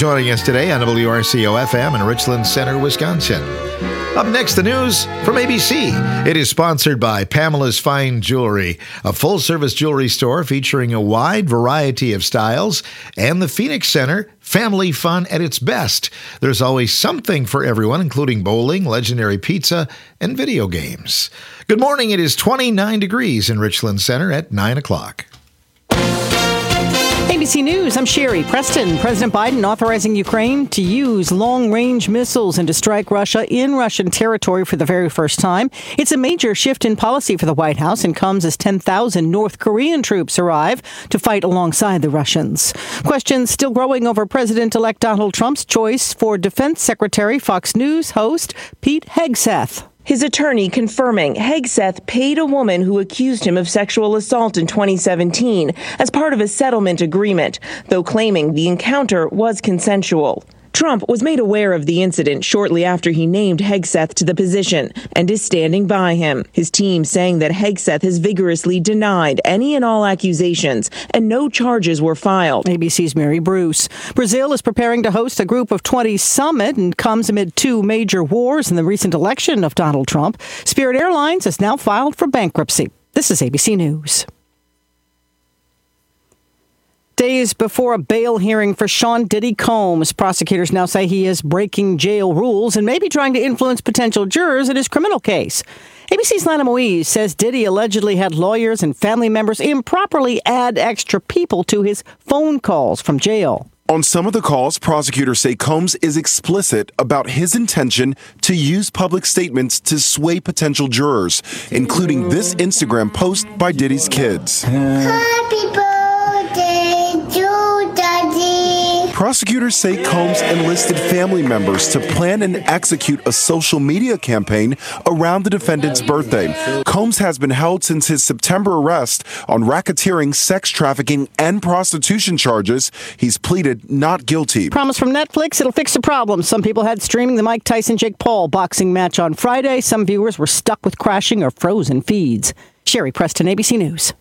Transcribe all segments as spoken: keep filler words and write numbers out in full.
joining us today on W R C O F M in Richland Center, Wisconsin. Up next, the news from A B C. It is sponsored by Pamela's Fine Jewelry, a full-service jewelry store featuring a wide variety of styles, and the Phoenix Center, family fun at its best. There's always something for everyone, including bowling, legendary pizza, and video games. Good morning. It is twenty-nine degrees in Richland Center at nine o'clock. A B C News, I'm Sherry Preston. President Biden authorizing Ukraine to use long-range missiles and to strike Russia in Russian territory for the very first time. It's a major shift in policy for the White House and comes as ten thousand North Korean troops arrive to fight alongside the Russians. Questions still growing over President-elect Donald Trump's choice for Defense Secretary. Fox News host Pete Hegseth. His attorney confirming Hegseth paid a woman who accused him of sexual assault in twenty seventeen as part of a settlement agreement, though claiming the encounter was consensual. Trump was made aware of the incident shortly after he named Hegseth to the position and is standing by him. His team saying that Hegseth has vigorously denied any and all accusations and no charges were filed. A B C's Mary Bruce. Brazil is preparing to host a Group of twenty summit and comes amid two major wars and the recent election of Donald Trump. Spirit Airlines has now filed for bankruptcy. This is A B C News. Days before a bail hearing for Sean Diddy Combs, prosecutors now say he is breaking jail rules and maybe trying to influence potential jurors in his criminal case. A B C's Lana Moise says Diddy allegedly had lawyers and family members improperly add extra people to his phone calls from jail. On some of the calls, prosecutors say Combs is explicit about his intention to use public statements to sway potential jurors, including this Instagram post by Diddy's kids. Happy birthday to Daddy. Prosecutors say Combs enlisted family members to plan and execute a social media campaign around the defendant's birthday. Combs has been held since his September arrest on racketeering, sex trafficking, and prostitution charges. He's pleaded not guilty. Promise from Netflix, it'll fix the problem. Some people had streaming the Mike Tyson-Jake Paul boxing match on Friday. Some viewers were stuck with crashing or frozen feeds. Sherry Preston, A B C News.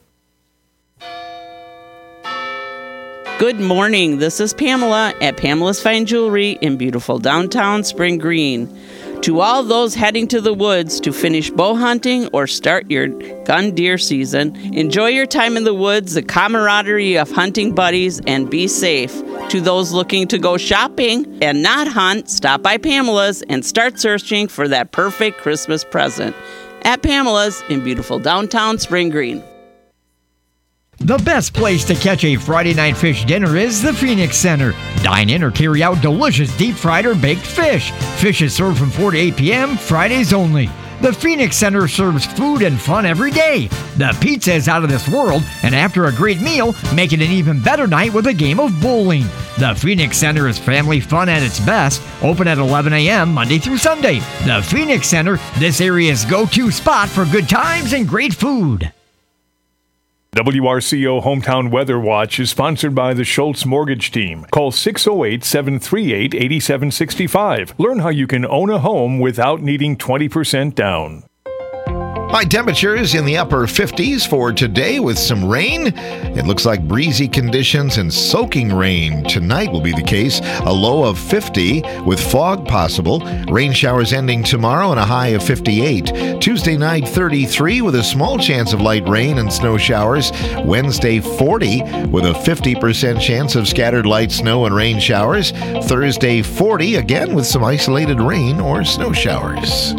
Good morning. This is Pamela at Pamela's Fine Jewelry in beautiful downtown Spring Green. To all those heading to the woods to finish bow hunting or start your gun deer season, enjoy your time in the woods, the camaraderie of hunting buddies, and be safe. To those looking to go shopping and not hunt, stop by Pamela's and start searching for that perfect Christmas present. At Pamela's in beautiful downtown Spring Green. The best place to catch a Friday night fish dinner is the Phoenix Center. Dine in or carry out delicious deep-fried or baked fish. Fish is served from four to eight p.m., Fridays only. The Phoenix Center serves food and fun every day. The pizza is out of this world, and after a great meal, make it an even better night with a game of bowling. The Phoenix Center is family fun at its best, open at eleven a.m. Monday through Sunday. The Phoenix Center, this area's go-to spot for good times and great food. W R C O Hometown Weather Watch is sponsored by the Schultz Mortgage Team. Call six oh eight, seven three eight, eight seven six five. Learn how you can own a home without needing twenty percent down. High temperatures in the upper fifties for today with some rain. It looks like breezy conditions and soaking rain tonight will be the case. A low of fifty with fog possible. Rain showers ending tomorrow and a high of fifty-eight. Tuesday night thirty-three with a small chance of light rain and snow showers. Wednesday forty with a fifty percent chance of scattered light snow and rain showers. Thursday forty again with some isolated rain or snow showers.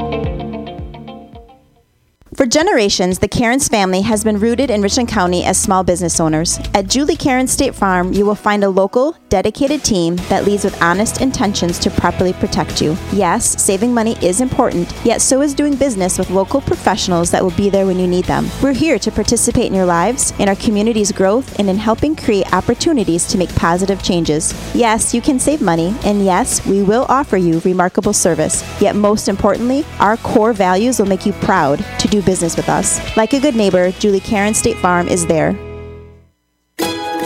For generations, the Cairns family has been rooted in Richland County as small business owners. At Julie Cairns State Farm, you will find a local, dedicated team that leads with honest intentions to properly protect you. Yes, saving money is important, yet so is doing business with local professionals that will be there when you need them. We're here to participate in your lives, in our community's growth, and in helping create opportunities to make positive changes. Yes, you can save money, and yes, we will offer you remarkable service. Yet most importantly, our core values will make you proud to do business business with us. Like a good neighbor, Julie Cairns State Farm is there.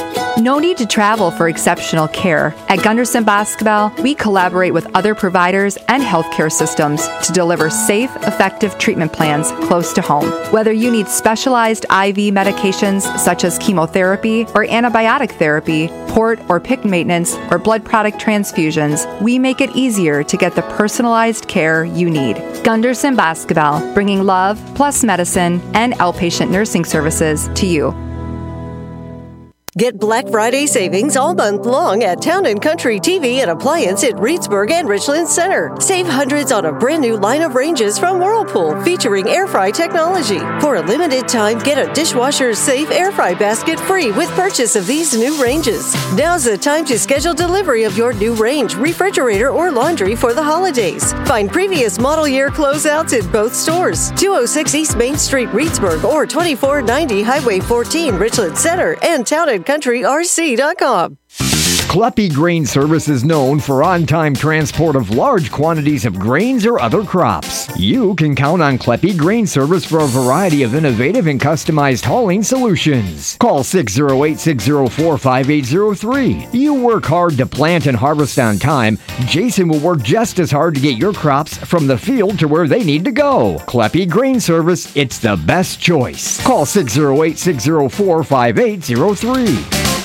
No need to travel for exceptional care. At Gunderson Boscobel, we collaborate with other providers and healthcare systems to deliver safe, effective treatment plans close to home. Whether you need specialized I V medications such as chemotherapy or antibiotic therapy, port or P I C C maintenance, or blood product transfusions, we make it easier to get the personalized care you need. Gunderson Boscobel, bringing love plus medicine and outpatient nursing services to you. Get Black Friday savings all month long at Town and Country T V and Appliance at Reedsburg and Richland Center. Save hundreds on a brand new line of ranges from Whirlpool featuring air fry technology. For a limited time, get a dishwasher safe air fry basket free with purchase of these new ranges. Now's the time to schedule delivery of your new range, refrigerator, or laundry for the holidays. Find previous model year closeouts in both stores. two oh six East Main Street, Reedsburg, or twenty-four ninety Highway fourteen, Richland Center, and Town and country r c dot com. Kleppe Grain Service is known for on-time transport of large quantities of grains or other crops. You can count on Kleppe Grain Service for a variety of innovative and customized hauling solutions. Call six oh eight, six oh four, five eight oh three. You work hard to plant and harvest on time. Jason will work just as hard to get your crops from the field to where they need to go. Kleppe Grain Service, it's the best choice. Call six oh eight, six oh four, five eight oh three.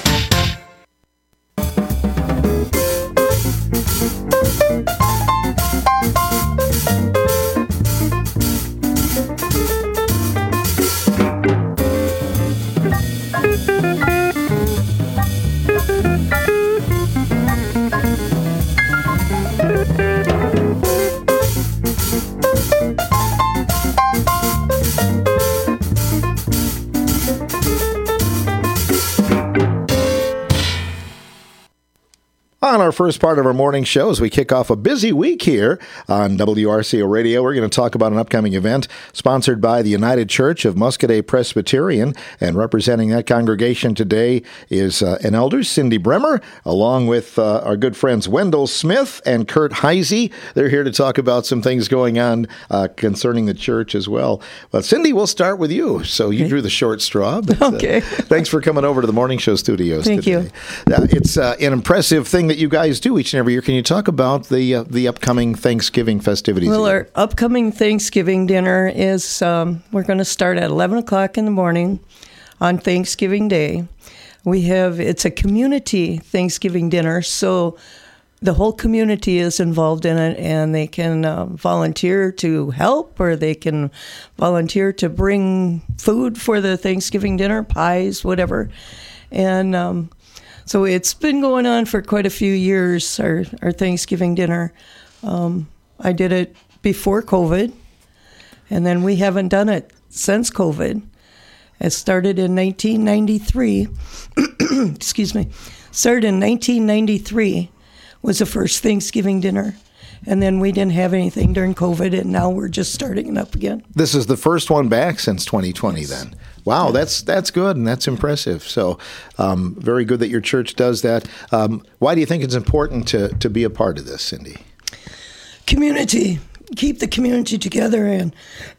On our first part of our morning show, as we kick off a busy week here on W R C O Radio, we're going to talk about an upcoming event sponsored by the United Church of Muscoda Presbyterian. And representing that congregation today is uh, an elder, Cindy Bremer, along with uh, our good friends Wendell Smith and Kurt Heisey. They're here to talk about some things going on uh, concerning the church as well. But Cindy, we'll start with you. So you drew the short straw. But, okay. Uh, thanks for coming over to the Morning Show studios Thank today. you. Uh, it's uh, an impressive thing that you guys do each and every year. Can you talk about the uh, the upcoming Thanksgiving festivities? Well, here? our upcoming Thanksgiving dinner is, um, we're going to start at eleven o'clock in the morning on Thanksgiving Day. We have, it's a community Thanksgiving dinner, so the whole community is involved in it, and they can uh, volunteer to help, or they can volunteer to bring food for the Thanksgiving dinner, pies, whatever. And um, so it's been going on for quite a few years, our, our Thanksgiving dinner. Um, I did it before COVID, and then we haven't done it since COVID. It started in nineteen ninety-three. Excuse me. Started in nineteen ninety-three was the first Thanksgiving dinner. And then we didn't have anything during COVID, and now we're just starting it up again. This is the first one back since twenty twenty then. Wow, yeah. that's that's good, and that's impressive. So um, very good that your church does that. Um, why do you think it's important to, to be a part of this, Cindy? Community. Keep the community together. And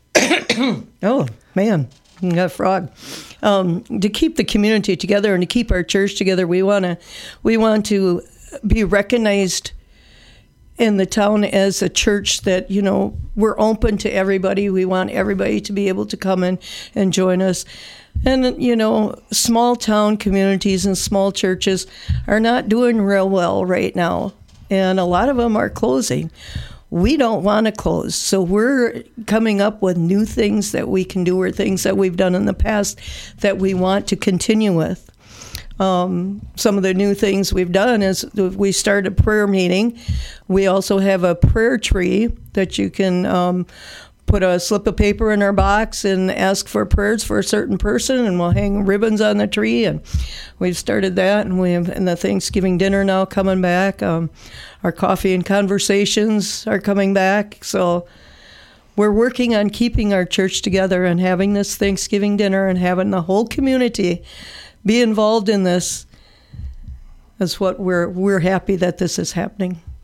oh, man, I got a frog. Um, to keep the community together and to keep our church together, we want to we want to be recognized in the town as a church that, you know, we're open to everybody. We want everybody to be able to come in and join us. And, you know, small town communities and small churches are not doing real well right now. And a lot of them are closing. We don't want to close. So we're coming up with new things that we can do, or things that we've done in the past that we want to continue with. Um, some of the new things we've done is we start a prayer meeting. We also have a prayer tree that you can um, put a slip of paper in our box and ask for prayers for a certain person, and we'll hang ribbons on the tree. And we've started that, and we have and the Thanksgiving dinner now coming back. Um, our coffee and conversations are coming back. So we're working on keeping our church together and having this Thanksgiving dinner and having the whole community be involved in this. Is what we're we're happy that this is happening.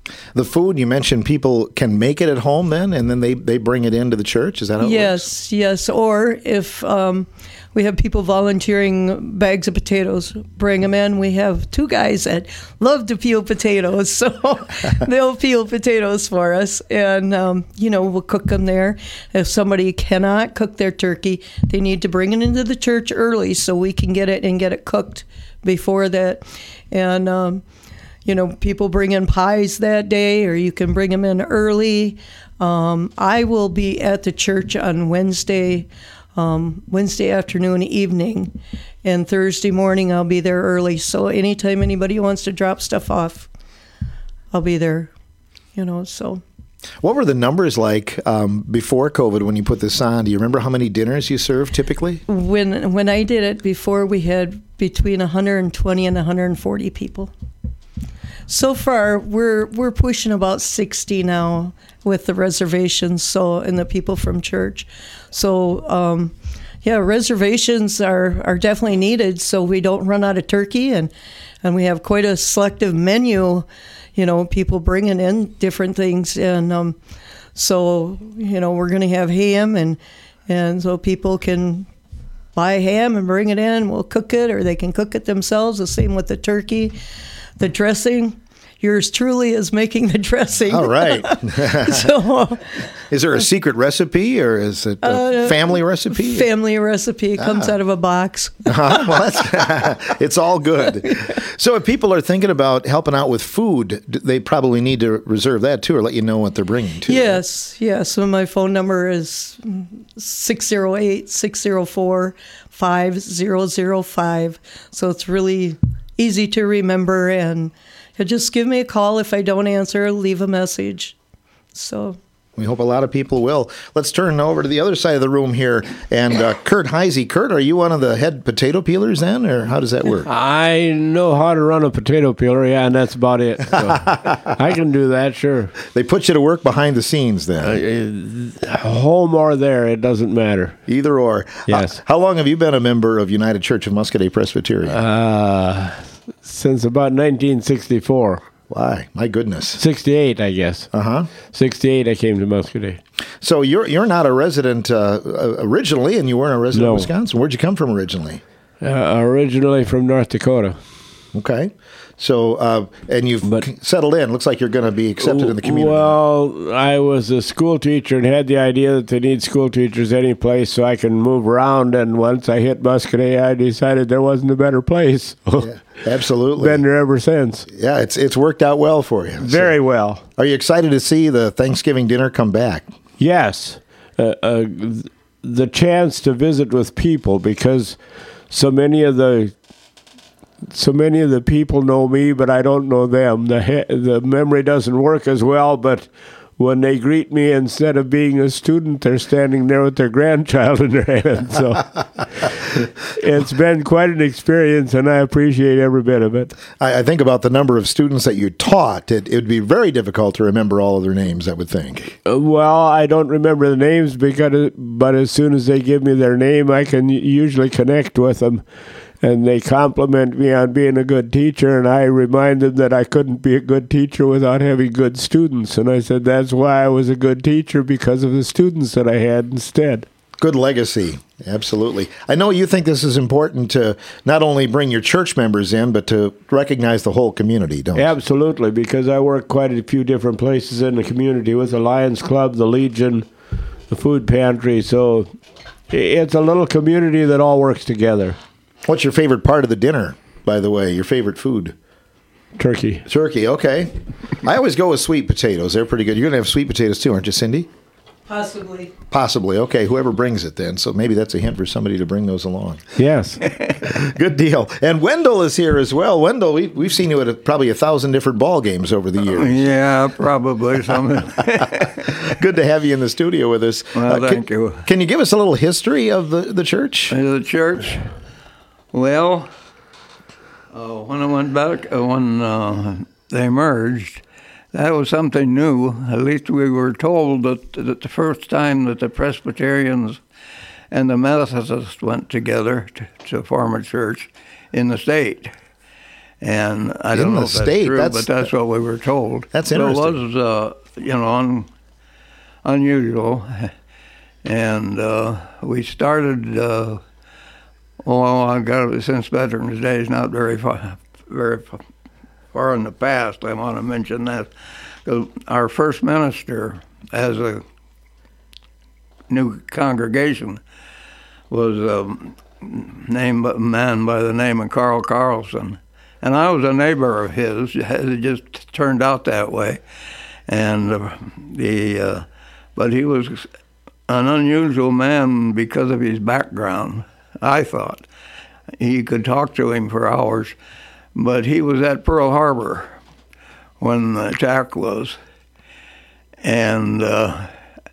The food, you mentioned people can make it at home then, and then they, they bring it into the church? Is that how it yes, works? Yes, Or if um, we have people volunteering bags of potatoes, bring them in. We have two guys that love to peel potatoes, so they'll peel potatoes for us. And, um, you know, we'll cook them there. If somebody cannot cook their turkey, they need to bring it into the church early so we can get it and get it cooked before that. And, um, you know, people bring in pies that day, or you can bring them in early. Um, I will be at the church on Wednesday, um, Wednesday afternoon, evening, and Thursday morning I'll be there early. So anytime anybody wants to drop stuff off, I'll be there, you know, so. What were the numbers like um, before COVID when you put this on? Do you remember how many dinners you served typically? When, when I did it before, we had between one hundred twenty and one hundred forty people. So far, we're we're pushing about sixty now with the reservations, so and the people from church. So, um, yeah, reservations are, are definitely needed so we don't run out of turkey, and, and we have quite a selective menu, you know, people bringing in different things. And um, so, you know, we're going to have ham, and, and so people can buy ham and bring it in. We'll cook it, or they can cook it themselves, the same with the turkey. The dressing, yours truly is making the dressing. All right. So, is there a secret recipe, or is it a uh, family recipe? Family recipe. It comes ah. out of a box. Uh-huh. Well, that's, it's all good. So if people are thinking about helping out with food, they probably need to reserve that too, or let you know what they're bringing too. Yes, right? yes. So my phone number is six oh eight, six oh four, five oh oh five. So it's really easy to remember, and just give me a call. If I don't answer, leave a message. So we hope a lot of people will. Let's turn over to the other side of the room here, and uh, Kurt Heisey. Kurt, are you one of the head potato peelers then, or how does that work? I know how to run a potato peeler, yeah, and that's about it. So I can do that, sure. They put you to work behind the scenes then? Uh, home or there, it doesn't matter. Either or. Yes. Uh, how long have you been a member of United Church of Muscoda Presbyterian? Uh, since about nineteen sixty-four. Why? My goodness. sixty-eight, I guess. Uh-huh. sixty-eight, I came to Muscoda. So you're you're not a resident uh, originally, and you weren't a resident no. of Wisconsin. Where'd you come from originally? Uh, originally from North Dakota. Okay. So, uh, and you've but, settled in. Looks like you're going to be accepted in the community. Well, I was a school teacher and had the idea that they need school teachers any place so I can move around. And once I hit Muscoda, I decided there wasn't a better place. Yeah, absolutely. Been there ever since. Yeah, it's it's worked out well for you. Very so, well. Are you excited to see the Thanksgiving dinner come back? Yes. Uh, uh, the chance to visit with people, because so many of the So many of the people know me, but I don't know them. The he- the memory doesn't work as well, but when they greet me, instead of being a student, they're standing there with their grandchild in their hand. So it's been quite an experience, and I appreciate every bit of it. I, I think about the number of students that you taught. It would be very difficult to remember all of their names, I would think. Uh, well, I don't remember the names, because, but as soon as they give me their name, I can usually connect with them. And they compliment me on being a good teacher, and I remind them that I couldn't be a good teacher without having good students. And I said that's why I was a good teacher, because of the students that I had instead. Good legacy, absolutely. I know you think this is important to not only bring your church members in, but to recognize the whole community, don't you? Absolutely, because I work quite a few different places in the community with the Lions Club, the Legion, the food pantry. So it's a little community that all works together. What's your favorite part of the dinner, by the way? Your favorite food? Turkey. Turkey, okay. I always go with sweet potatoes. They're pretty good. You're going to have sweet potatoes too, aren't you, Cindy? Possibly. Possibly. Okay, whoever brings it then. So maybe that's a hint for somebody to bring those along. Yes. Good deal. And Wendell is here as well. Wendell, we, we've seen you at a, probably a thousand different ball games over the years. Uh, yeah, probably some. Good to have you in the studio with us. Well, uh, thank can, you. Can you give us a little history of the, the church? The church? Well, uh, when I went back, uh, when uh, they merged, that was something new. At least we were told that, that the first time that the Presbyterians and the Methodists went together to, to form a church in the state. And I In don't know the if that's state, true, that's- but that's what we were told. That's So interesting. it was, uh, you know, un, unusual. And uh, we started, uh, well, I got it since Veterans Day is not very far, very far in the past. I want to mention that. 'Cause our first minister as a new congregation was a named a man by the name of Carl Carlson. And I was a neighbor of his. It just turned out that way. And uh, the, uh, but he was an unusual man because of his background, I thought. You could talk to him for hours, but he was at Pearl Harbor when the attack was, and uh,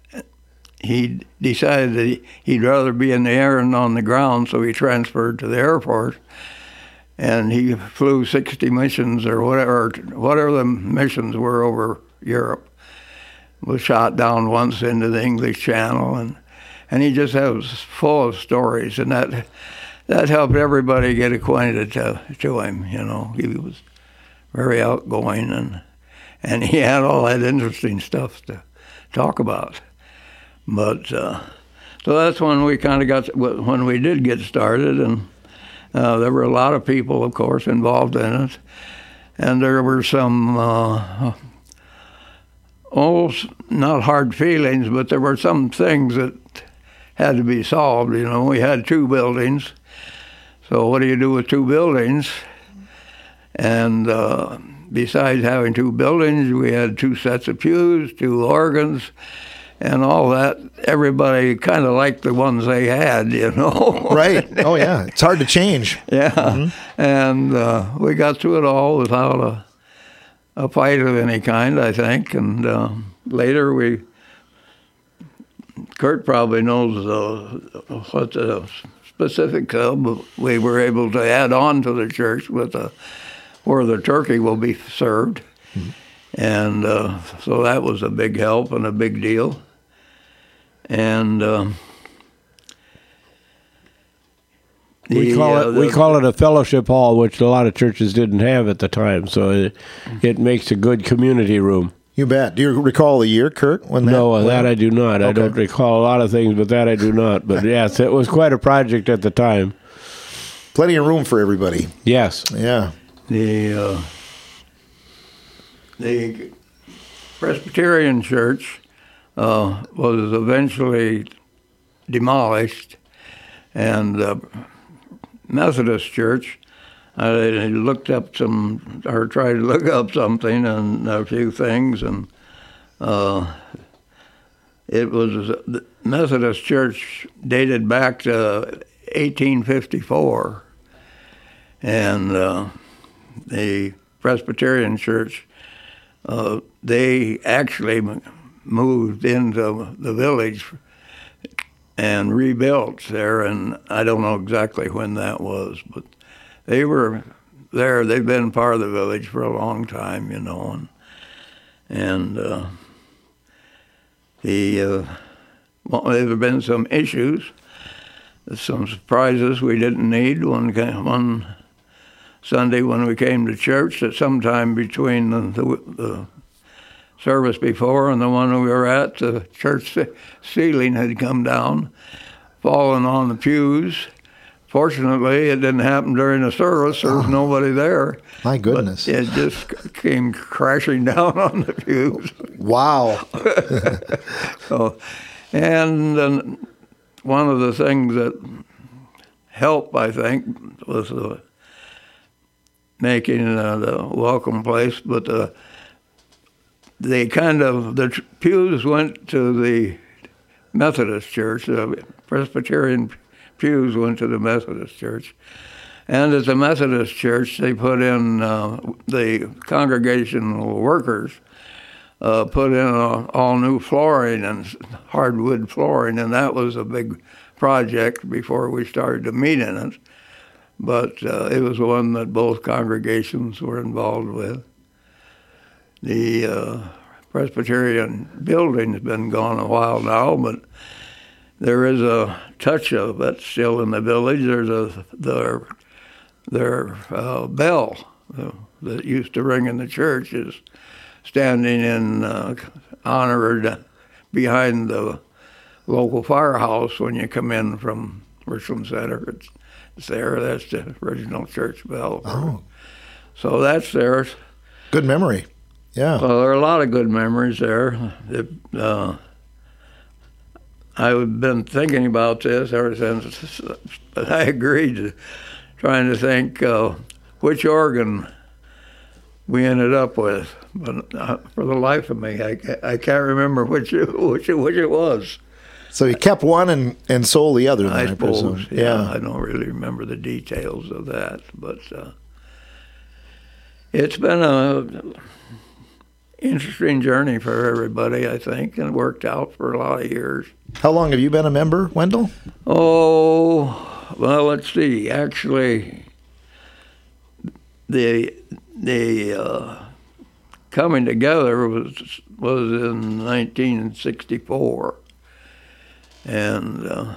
he decided that he'd rather be in the air than on the ground, so he transferred to the Air Force, and he flew sixty missions or whatever, whatever the missions were over Europe. Was shot down once into the English Channel, and and he just was full of stories, and that that helped everybody get acquainted to to him. You know, he was very outgoing, and and he had all that interesting stuff to talk about. But uh, so that's when we kind of got when we did get started, and uh, there were a lot of people, of course, involved in it, and there were some. Uh, Oh, not hard feelings, but there were some things that had to be solved. You know, we had two buildings. So what do you do with two buildings? And uh, besides having two buildings, we had two sets of pews, two organs, and all that. Everybody kind of liked the ones they had, you know. Right. Oh, yeah. It's hard to change. Yeah. Mm-hmm. And uh, we got through it all without a a fight of any kind, I think, and uh, later we, Kurt probably knows uh, what the specifics of, but we were able to add on to the church with a, where the turkey will be served, mm-hmm. and uh, so that was a big help and a big deal, and uh, We the, call uh, it the, we call it a fellowship hall, which a lot of churches didn't have at the time. So it, it makes a good community room. You bet. Do you recall the year, Kurt? When that, no, when? that I do not. Okay. I don't recall a lot of things, but that I do not. But yes, it was quite a project at the time. Plenty of room for everybody. Yes. Yeah. The uh, the Presbyterian Church uh, was eventually demolished, and uh, Methodist Church, I looked up some, or tried to look up something and a few things, and uh, it was, the Methodist Church dated back to eighteen fifty-four, and uh, the Presbyterian Church, uh, they actually moved into the village and rebuilt there, and I don't know exactly when that was, but they were there. They've been part of the village for a long time, you know, and and uh, the uh, well, there have been some issues, some surprises we didn't need. One one Sunday when we came to church, at sometime between the, the, the service before and the one we were at, the church ceiling had come down, fallen on the pews. Fortunately, it didn't happen during the service. There was nobody there. My goodness. But it just came crashing down on the pews. Wow. So, and then one of the things that helped, I think, was uh, making uh, the welcome place, but uh, they kind of, the pews went to the Methodist Church, the Presbyterian pews went to the Methodist Church. And at the Methodist Church, they put in, uh, the congregational workers uh, put in a, all new flooring and hardwood flooring, and that was a big project before we started to meet in it. But uh, it was one that both congregations were involved with. The uh, Presbyterian building has been gone a while now, but there is a touch of it still in the village. There's a their their uh, bell uh, that used to ring in the church is standing in uh, honor behind the local firehouse when you come in from Richland Center. It's, it's there. That's the original church bell. Oh. So that's there. Good memory. Yeah. Well, there are a lot of good memories there. It, uh, I've been thinking about this ever since, but I agreed to trying to think uh, which organ we ended up with. But uh, for the life of me, I, I can't remember which it, which it, which it was. So you kept one and, and sold the other, then, I I, suppose, presume. yeah, Yeah. I don't really remember the details of that, but uh, it's been a interesting journey for everybody, I think, and it worked out for a lot of years. How long have you been a member, Wendell? Oh, well, let's see. Actually, the the uh, coming together was was in nineteen sixty-four, and uh,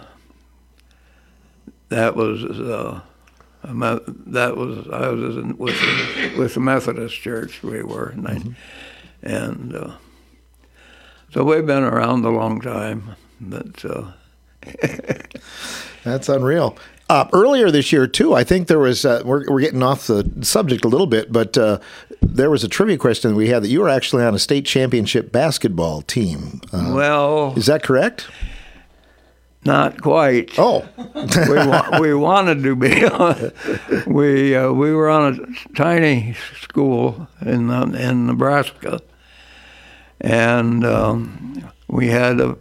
that was uh, a me- that was I was in, with with the Methodist Church. We were, and, I, and uh, so we've been around a long time. But uh, That's unreal. Uh, earlier this year, too, I think there was, uh, we're, we're getting off the subject a little bit, but uh, there was a trivia question we had that you were actually on a state championship basketball team. Uh, well, is that correct? Not quite. Oh. we, wa- we wanted to be. On, we uh, we were on a tiny school in uh, in Nebraska, and um, we had a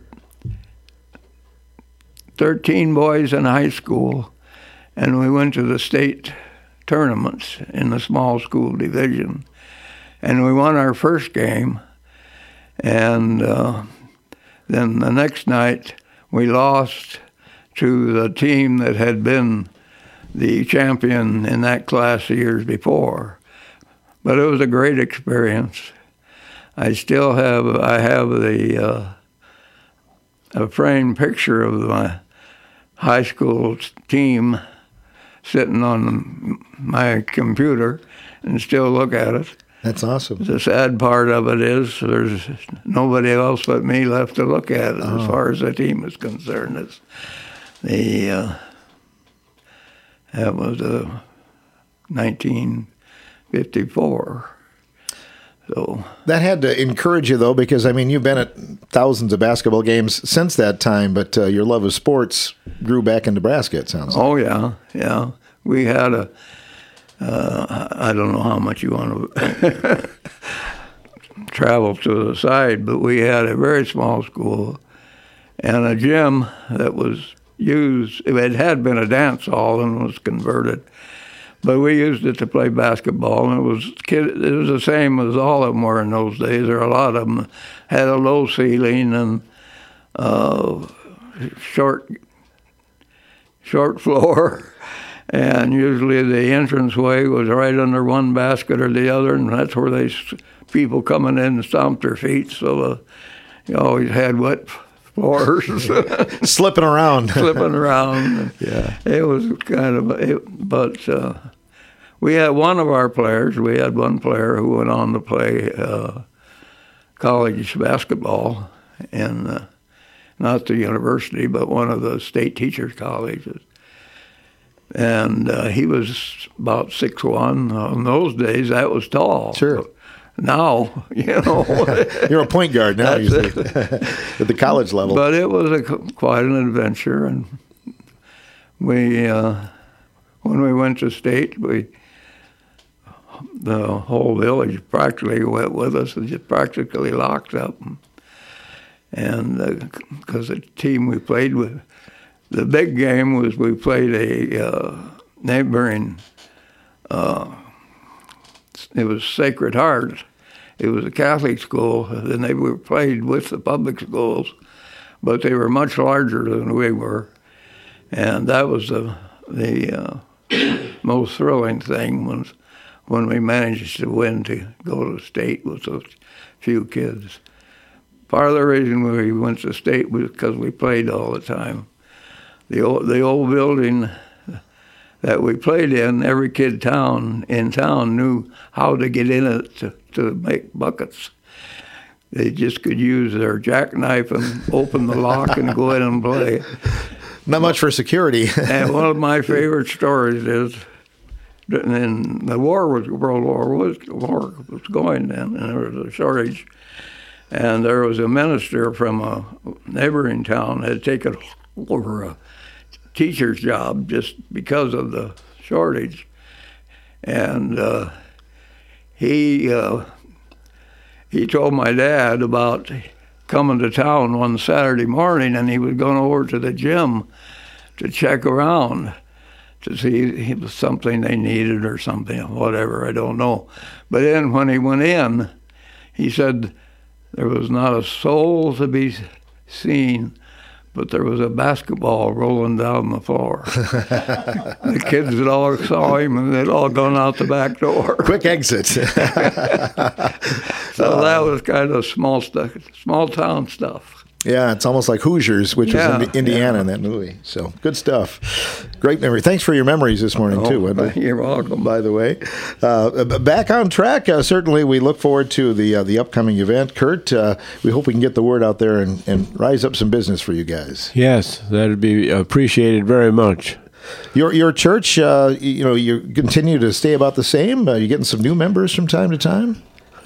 thirteen boys in high school, and we went to the state tournaments in the small school division, and we won our first game, and uh, then the next night we lost to the team that had been the champion in that class years before. But it was a great experience. I still have I have the uh, a framed picture of my high school team sitting on my computer and still look at it. That's awesome. The sad part of it is there's nobody else but me left to look at it Oh. as far as the team is concerned. It's the uh, that was uh, nineteen fifty-four. So That had to encourage you, though, because, I mean, you've been at thousands of basketball games since that time, but uh, your love of sports grew back in Nebraska, it sounds like. Oh, yeah, yeah. We had a, uh, I don't know how much you want to travel to the side, but we had a very small school and a gym that was used, it had been a dance hall and was converted. But we used it to play basketball, and it was kid, it was the same as all of them were in those days. There were a lot of them had a low ceiling and uh, short short floor, and usually the entranceway was right under one basket or the other, and that's where they people coming in stomped their feet. So uh, you always had wet floors, slipping around, slipping around. Yeah, it was kind of. It, but uh, we had one of our players. We had one player who went on to play uh, college basketball in uh, not the university, but one of the state teachers' colleges. And uh, he was about six one. In those days, that was tall. Sure. Now, you know. You're a point guard now, usually, at the college level. But it was a, quite an adventure. And we, uh, when we went to state, we, the whole village practically went with us. It just practically locked up. And because uh, the team we played with, the big game was we played a uh, neighboring, uh, it was Sacred Heart. It was a Catholic school, and they were played with the public schools, but they were much larger than we were. And that was the, the uh, most thrilling thing was when we managed to win to go to state with those few kids. Part of the reason we went to state was because we played all the time. The old, the old building that we played in, every kid town in town knew how to get in it to, to make buckets. They just could use their jackknife and open the lock and go in and play. Not much for security. And one of my favorite stories is, and the war was World War was war was going then, and there was a shortage, and there was a minister from a neighboring town had taken over a teacher's job just because of the shortage, and uh, he uh, he told my dad about coming to town one Saturday morning, and he was going over to the gym to check around to see if it was something they needed or something, whatever, I don't know. But then when he went in, he said there was not a soul to be seen, but there was a basketball rolling down the floor. The kids had all saw him, and they'd all gone out the back door. Quick exit. So that was kind of small stuff, small town stuff. Yeah, it's almost like Hoosiers, which Yeah, was in Indiana yeah. in that movie. So good stuff. Great memory. Thanks for your memories this morning, Oh, too, Wendell. you're welcome. By the way. Uh, b- back on track. Uh, certainly, we look forward to the uh, the upcoming event. Kurt, uh, we hope we can get the word out there and, and rise up some business for you guys. Yes, that'd be appreciated very much. Your your church, uh, you know, you continue to stay about the same? Uh, you getting some new members from time to time?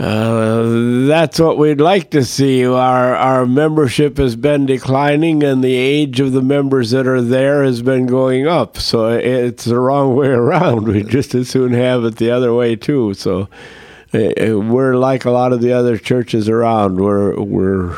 Uh, that's what we'd like to see. Our our membership has been declining, and the age of the members that are there has been going up. So it's the wrong way around. We just as soon have it the other way too. So uh, we're like a lot of the other churches around. We're we're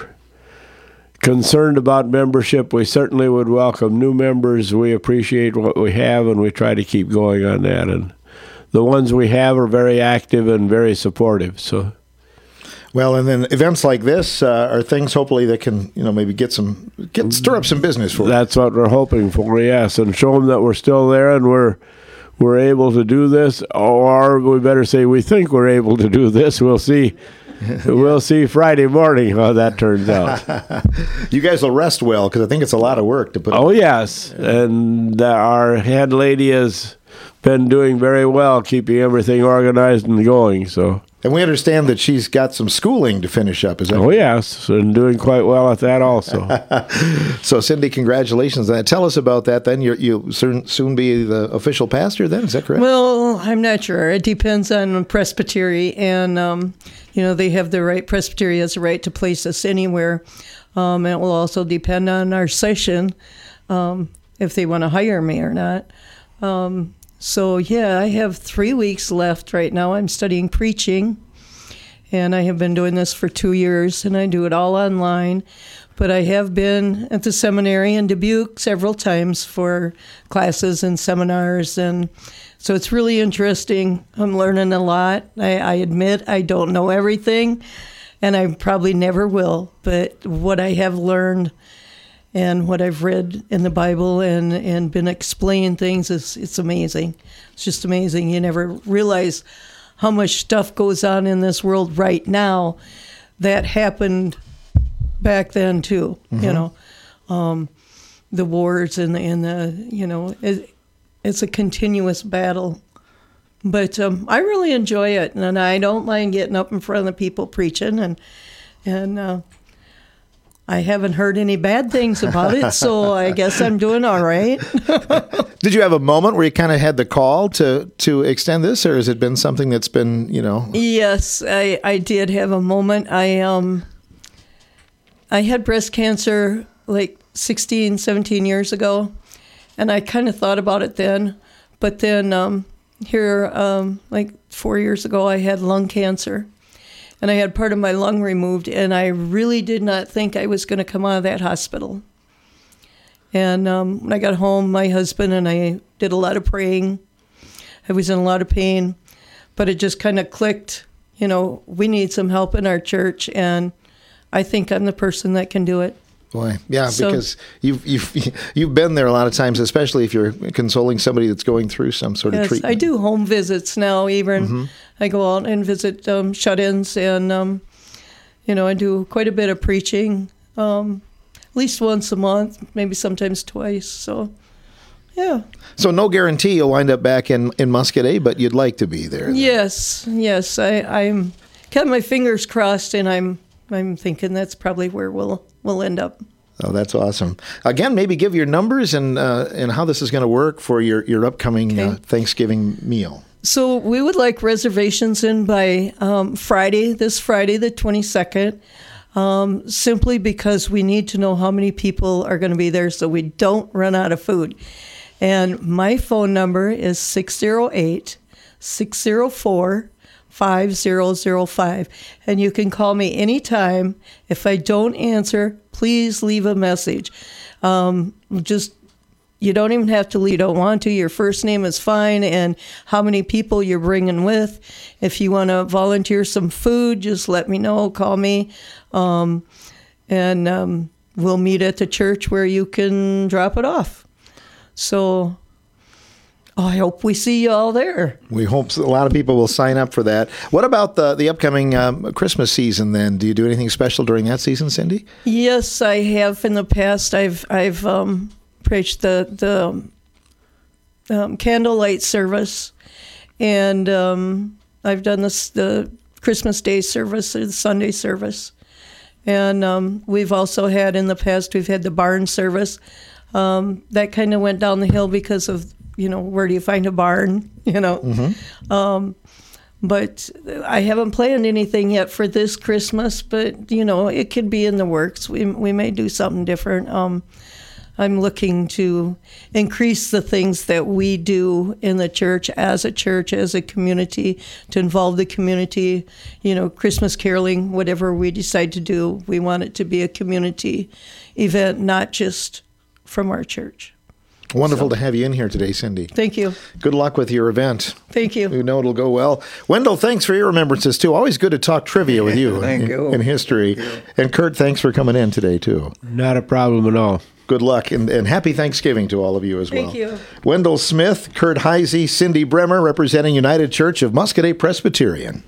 concerned about membership. We certainly would welcome new members. We appreciate what we have, and we try to keep going on that. And the ones we have are very active and very supportive. So, well, and then events like this uh, are things hopefully that can, you know, maybe get some get stir up some business for. That's what we're hoping for. Yes, and show them that we're still there and we're we're able to do this, or we better say we think we're able to do this. We'll see. We'll see Friday morning how that turns out. You guys will rest well because I think it's a lot of work to put. Oh yes, and uh, our head lady has been doing very well, keeping everything organized and going. So, and we understand that she's got some schooling to finish up. Is that? Oh yes, and doing quite well at that also. So, Cindy, congratulations on that. Tell us about that. Then You're, you'll soon soon be the official pastor. Then is that correct? Well, I'm not sure. It depends on Presbytery, and um, you know they have the right. Presbytery has the right to place us anywhere. Um, and it will also depend on our session um, if they want to hire me or not. Um, So, yeah, I have three weeks left right now. I'm studying preaching, and I have been doing this for two years, and I do it all online. But I have been at the seminary in Dubuque several times for classes and seminars, and so it's really interesting. I'm learning a lot. I, I admit I don't know everything, and I probably never will, but what I have learned and what I've read in the Bible and, and been explained things, is it's amazing. It's just amazing. You never realize how much stuff goes on in this world right now that happened back then too. Mm-hmm. You know, um, the wars and the, and the you know, it, it's a continuous battle. But um, I really enjoy it, and I don't mind getting up in front of the people preaching, and and. Uh, I haven't heard any bad things about it, so I guess I'm doing all right. Did you have a moment where you kind of had the call to, to extend this, or has it been something that's been, you know? Yes, I, I did have a moment. I um I had breast cancer like sixteen, seventeen years ago, and I kind of thought about it then. But then um, here, um, like four years ago, I had lung cancer. And I had part of my lung removed, and I really did not think I was going to come out of that hospital. And um, when I got home, my husband and I did a lot of praying. I was in a lot of pain, but it just kind of clicked. You know, we need some help in our church, and I think I'm the person that can do it. Boy, yeah, So- because you've you've you've been there a lot of times, especially if you're consoling somebody that's going through some sort of Yes, treatment. I do home visits now. Even Mhm. I go out and visit um, shut-ins, and um, you know, I do quite a bit of preaching, um, at least once a month, maybe sometimes twice. So, Yeah. So no guarantee you'll wind up back in, in Muscadet, but you'd like to be there. Then. Yes, yes. I, I'm got my fingers crossed, and I'm I'm thinking that's probably where we'll we'll end up. Oh, that's awesome. Again, maybe give your numbers and uh, and how this is going to work for your, your upcoming Okay. uh, Thanksgiving meal. So we would like reservations in by um, Friday, this Friday, the twenty-second, um, simply because we need to know how many people are going to be there so we don't run out of food. And my phone number is six oh eight, six oh four, five oh oh five. And you can call me anytime. If I don't answer, please leave a message. Um, just You don't even have to leave. You don't want to. Your first name is fine, and how many people you're bringing with. If you want to volunteer some food, just let me know. Call me, um, and um, we'll meet at the church where you can drop it off. So I hope we see you all there. We hope a lot of people will sign up for that. What about the the upcoming um, Christmas season then? Do you do anything special during that season, Cindy? Yes, I have in the past. I've I've um, preached the the um, candlelight service, and um, I've done this the Christmas Day service, the Sunday service, and um, we've also had in the past we've had the barn service. Um, that kind of went down the hill because of, you know, where do you find a barn, you know. Mm-hmm. Um, but I haven't planned anything yet for this Christmas, but, you know, it could be in the works. We we may do something different. Um, I'm looking to increase the things that we do in the church, as a church, as a community, to involve the community, you know, Christmas caroling, whatever we decide to do. We want it to be a community event, not just from our church. Wonderful so. to have you in here today, Cindy. Thank you. Good luck with your event. Thank you. We know it'll go well. Wendell, thanks for your remembrances, too. Always good to talk trivia with you, Thank in, you. in history. You. And Kurt, thanks for coming in today, too. Not a problem at all. Good luck, and, and happy Thanksgiving to all of you as well. Thank you. Wendell Smith, Kurt Heisey, Cindy Bremer, representing United Church of Muscadet Presbyterian.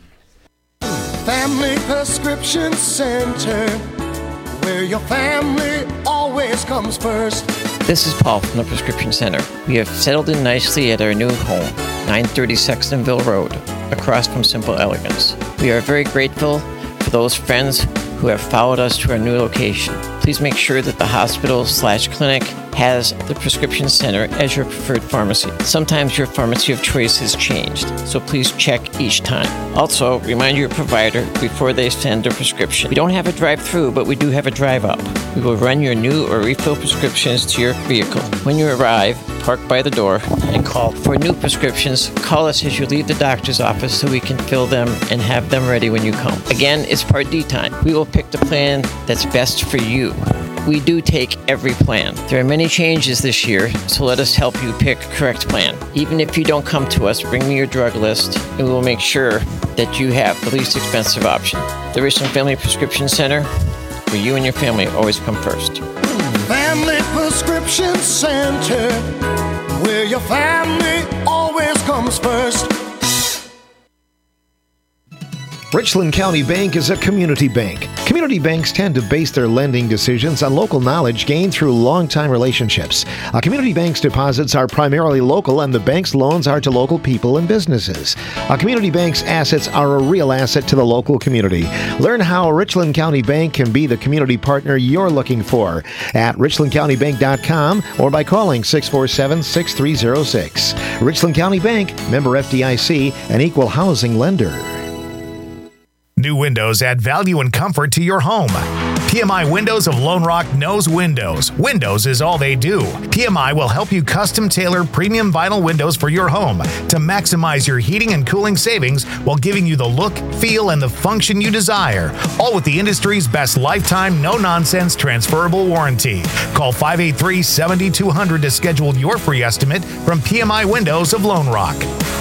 Family Prescription Center, where your family always comes first. This is Paul from the Prescription Center. We have settled in nicely at our new home, nine thirty Sextonville Road, across from Simple Elegance. We are very grateful for those friends who have followed us to our new location. Please make sure that the hospital slash clinic has the Prescription Center as your preferred pharmacy. Sometimes your pharmacy of choice has changed, so please check each time. Also, remind your provider before they send a prescription. We don't have a drive-through, but we do have a drive-up. We will run your new or refill prescriptions to your vehicle. When you arrive, park by the door and call for new prescriptions. Call us as you leave the doctor's office so we can fill them and have them ready when you come. Again, it's Part D time. We will pick the plan that's best for you. We do take every plan. There are many changes this year, so let us help you pick a correct plan. Even if you don't come to us, bring me your drug list, and we will make sure that you have the least expensive option. The Richland Family Prescription Center, where you and your family always come first. Family Prescription Center, where your family always comes first. Richland County Bank is a community bank. Community banks tend to base their lending decisions on local knowledge gained through long-time relationships. A community bank's deposits are primarily local, and the bank's loans are to local people and businesses. A community bank's assets are a real asset to the local community. Learn how Richland County Bank can be the community partner you're looking for at richland county bank dot com or by calling six four seven, six three zero six. Richland County Bank, member F D I C, an equal housing lender. New windows add value and comfort to your home. P M I Windows of Lone Rock knows windows. Windows is all they do. P M I will help you custom tailor premium vinyl windows for your home to maximize your heating and cooling savings while giving you the look, feel, and the function you desire. All with the industry's best lifetime, no-nonsense transferable warranty. Call five eight three, seven two zero zero to schedule your free estimate from P M I Windows of Lone Rock.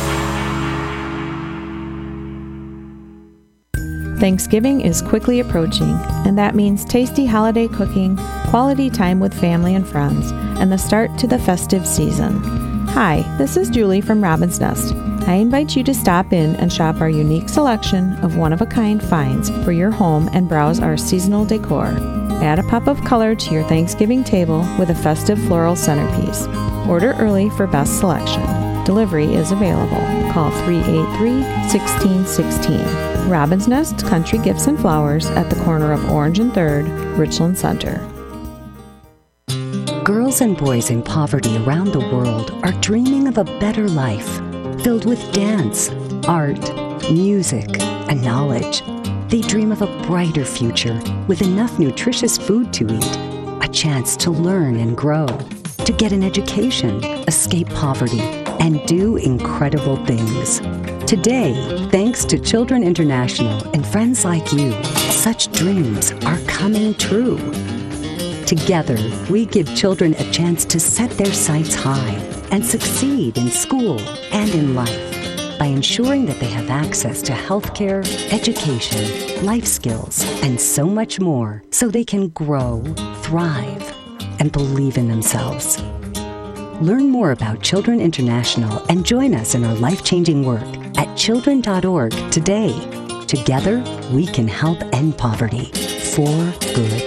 Thanksgiving is quickly approaching, and that means tasty holiday cooking, quality time with family and friends, and the start to the festive season. Hi, this is Julie from Robin's Nest. I invite you to stop in and shop our unique selection of one-of-a-kind finds for your home and browse our seasonal decor. Add a pop of color to your Thanksgiving table with a festive floral centerpiece. Order early for best selection. Delivery is available. Call three eight three, one six one six. Robin's Nest Country Gifts and Flowers at the corner of Orange and third, Richland Center. Girls and boys in poverty around the world are dreaming of a better life, filled with dance, art, music, and knowledge. They dream of a brighter future with enough nutritious food to eat, a chance to learn and grow, to get an education, escape poverty, and do incredible things. Today, thanks to Children International and friends like you, such dreams are coming true. Together, we give children a chance to set their sights high and succeed in school and in life by ensuring that they have access to healthcare, education, life skills, and so much more so they can grow, thrive, and believe in themselves. Learn more about Children International and join us in our life-changing work at children dot org today. Together, we can help end poverty for good.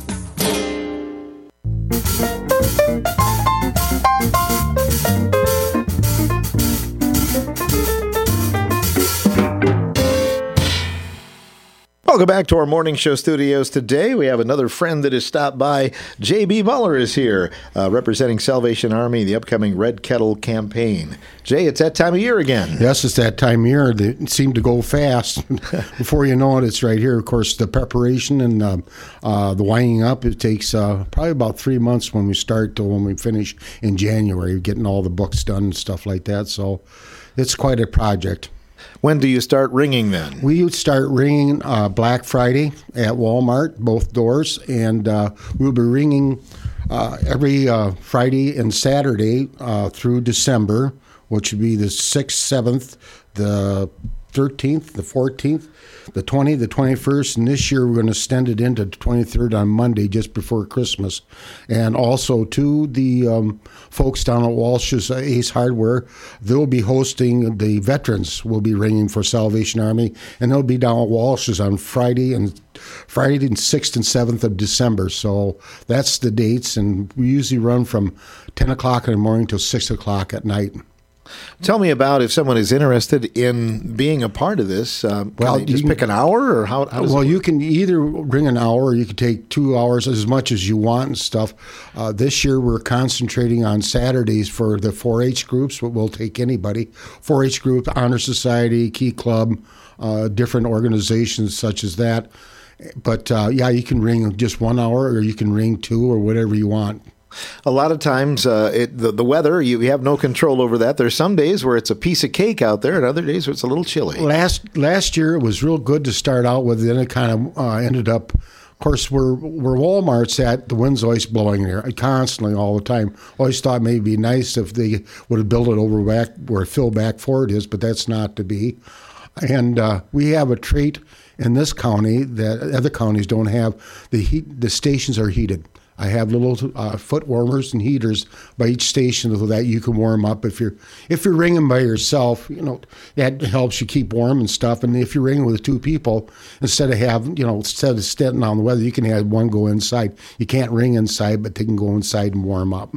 Welcome back to our morning show studios. Today we have another friend that has stopped by. J B Muller is here, uh, representing Salvation Army, the upcoming Red Kettle campaign. Jay, it's that time of year again. Yes, it's that time of year. They seem to go fast. Before you know it, it's right here. Of course, the preparation and uh, uh, the winding up, it takes uh, probably about three months when we start to when we finish in January, getting all the books done and stuff like that. So it's quite a project. When do you start ringing then? We would start ringing uh, Black Friday at Walmart, both doors, and uh, we'll be ringing uh, every uh, Friday and Saturday uh, through December, which would be the sixth, seventh, the thirteenth, the fourteenth, the twentieth, the twenty-first, and this year we're going to extend it into the twenty-third on Monday, just before Christmas. And also, to the um, folks down at Walsh's uh, Ace Hardware, they'll be hosting, the veterans will be ringing for Salvation Army, and they'll be down at Walsh's on Friday and Friday the sixth and seventh of December. So that's the dates, and we usually run from ten o'clock in the morning till six o'clock at night. Tell me about if someone is interested in being a part of this. Uh, well, you just pick an hour, or how? how does well, it you can either ring an hour, or you can take two hours, as much as you want and stuff. Uh, this year, we're concentrating on Saturdays for the four H groups, but we'll take anybody. four H group, Honor Society, Key Club, uh, different organizations such as that. But uh, yeah, you can ring just one hour, or you can ring two, or whatever you want. A lot of times, uh, it, the, the weather, you, you have no control over that. There's some days where it's a piece of cake out there, and other days where it's a little chilly. Last last year, it was real good to start out with, then it kind of uh, ended up, of course, where, where Walmart's at, the wind's always blowing there, constantly, all the time. Always thought maybe it'd be nice if they would have built it over back where Phil back forward is, but that's not to be. And uh, we have a trait in this county that other counties don't have. The heat, the stations are heated. I have little uh, foot warmers and heaters by each station so that you can warm up. If you're if you're ringing by yourself, you know, that helps you keep warm and stuff. And if you're ringing with two people, instead of having, you know, instead of standing on the weather, you can have one go inside. You can't ring inside, but they can go inside and warm up.